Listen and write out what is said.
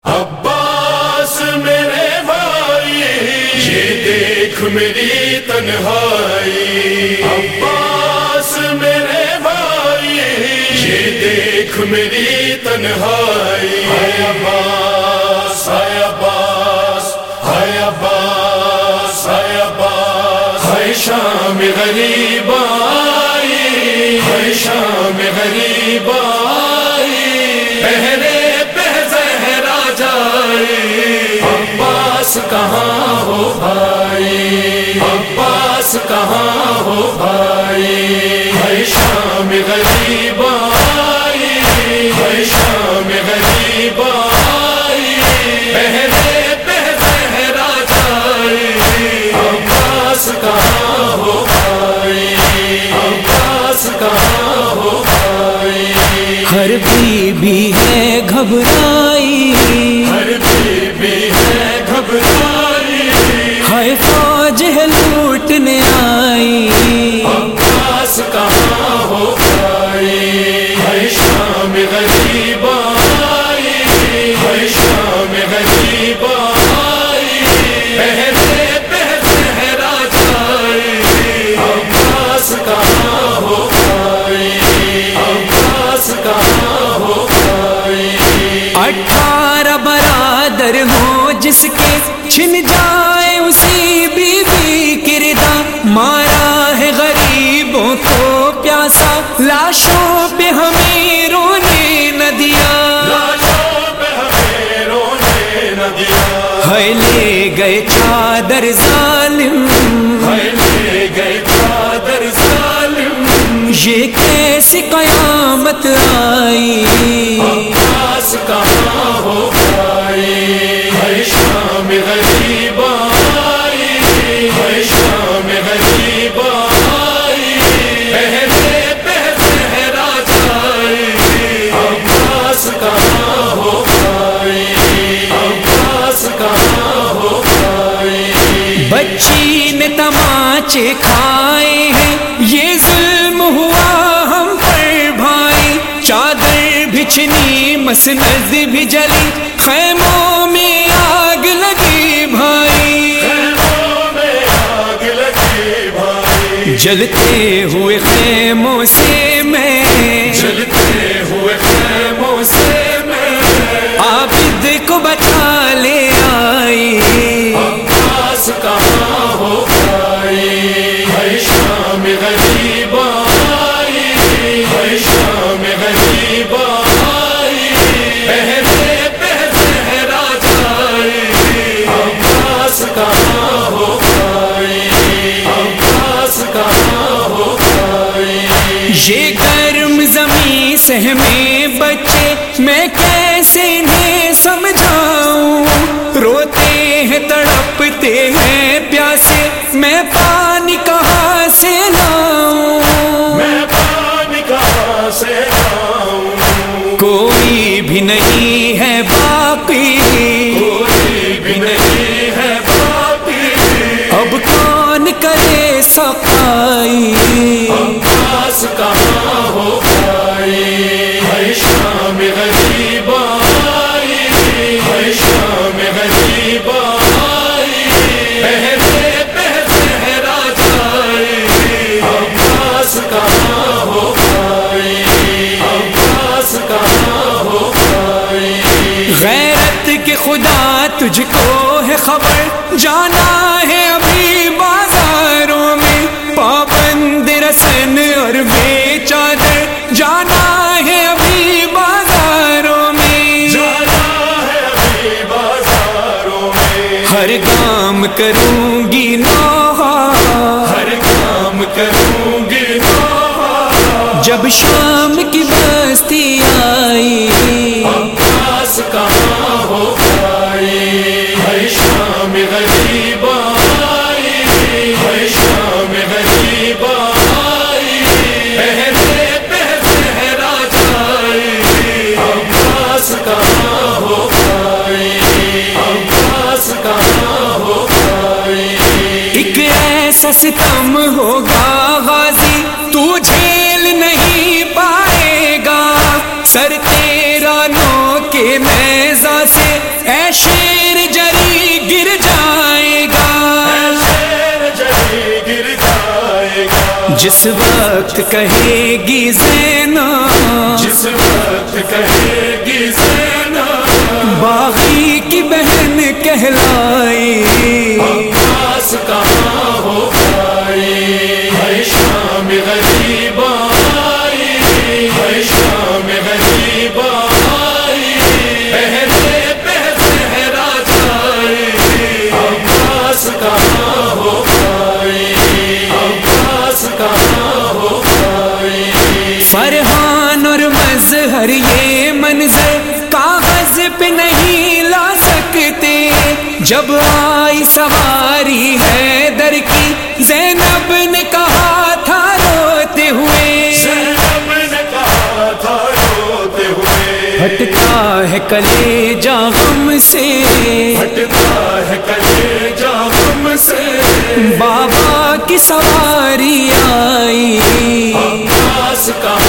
عباس میرے بھائی یہ دیکھ میری تنہائی، عباس میرے بھائی یہ دیکھ میری تنہائی، ہائے عباس ہائے عباس ہائے عباس ہائے عباس، ہائے شام غریب آئی، ہائے شام غریب آئی، پہرے عباس کہاں ہو بھائی، عباس کہاں ہو بھائی، ہائے شام غریب آئی، ہائے شام غریب آئی، پہرے پہ زہرا جائی، عباس کہاں ہو بھائی، عباس کہاں ہو بھائی، ہر بی بی ہے گھبرائی، ہر بی بی ہے گھبرائی، ہائے فوج ہے لوٹنے آئی، عباس کہاں ہو بھائی، ہائے شام غریب آئی، ہائے شام غریب آئی، پہرے پہ زہرا جائی، عباس کہاں ہو بھائی، عباس کہاں ہو بھائی، 18 برادر ہوں جس کے چھن جائے اسی بی بی کردہ، مارا ہے غریبوں کو پیاسا، لاشوں پہ ہمیں رونے نہ دیا، لاشوں پہ ہمیں رونے نہ دیا، ہائے لے گئے چادر ظالم، ہائے لے گئے چادر ظالم، یہ کیسی قیامت آئی، عباس کہاں ہو بھائی، ہائے شام غریب آئی، ہائے شام غریب آئی، پہرے پہ زہرا جائی، عباس کہاں ہو بھائی، عباس کہاں ہو بھائی، بچی نے تماچے کھائے ہیں، یہ ظلم ہوا ہم پر بھائی، چادر بھی چھنی مسند بھی جلی، خیموں میں آگ لگی بھائی، خیموں میں آگ لگی بھائی، جلتے ہوئے خیموں سے میں، جلتے ہوئے خیموں سے میں، عابد کو بچا لے آئی، عباس کہاں ہو بھائی، ہائے شام غریب آئی، ہائے شام غریب آئی، پہرے پہ زہرا جائی، عباس کہاں ہو بھائی، عباس کہاں ہو بھائی، یہ گرم زمین سہمے بچے میں کیسے انہیں سمجھاؤں، روتے ہیں تڑپتے ہیں پیاسے، میں پانی کہاں سے لاؤں، میں پانی کہاں سے لاؤں، کوئی بھی نہیں ہے باقی، کوئی بھی نہیں ہے باقی، اب کون کرے صفائی، عباس کہاں ہو بھائی، ہائے شام غریب آئی، ہائے شام غریب آئی، پہرے پہ زہرا جائی، عباس کہاں ہو بھائی، عباس کہاں ہو بھائی، غیرت کے خدا تجھ کو ہے خبر، جانا ہے ابھی بازاروں میں، پابند رسن اور بے چادر، جانا ہے ابھی بازاروں میں، جانا ہے ابھی بازاروں میں، ہر کام کروں گی نوحہ، ہر کام کروں گی نوحہ، جب شام کی بستی آئی، عباس کہاں ہو بھائی، ہائے شام غریب آئی، ہائے شام غریب آئی، پہرے پہ زہرا جائی، عباس کہاں ہو بھائی، عباس کہاں ہو بھائی، ایک ایسا ستم ہوگا غازی تو جھیل نہیں پائے گا، سر تیرا نو کے نیزہ سے شیر جری گر جائے گا، شیر جری گر جائے گا، جس وقت کہے گی زینب، جس وقت کہے گی زینب، باغی کی بہن کہلائی، عباس کہاں ہو گئی، ہے شام غریب آئی، ہے شام غریب آئی، پہلے پہ زہرا جائی، عباس کہاں ہو گئی، عباس کہاں ہو گئی، فرحان اور مظہر یہ منظر کاغذ پہ نہیں لا سکتے، جب آئی سواری حیدر کی زینب نے کہا تھا روتے ہوئے، زینب نے کہا تھا روتے ہوئے، ہٹتا ہے کلیجہ غم سے، ہٹتا ہے کلیجہ غم سے، بابا کی سواری آئی، عباس کا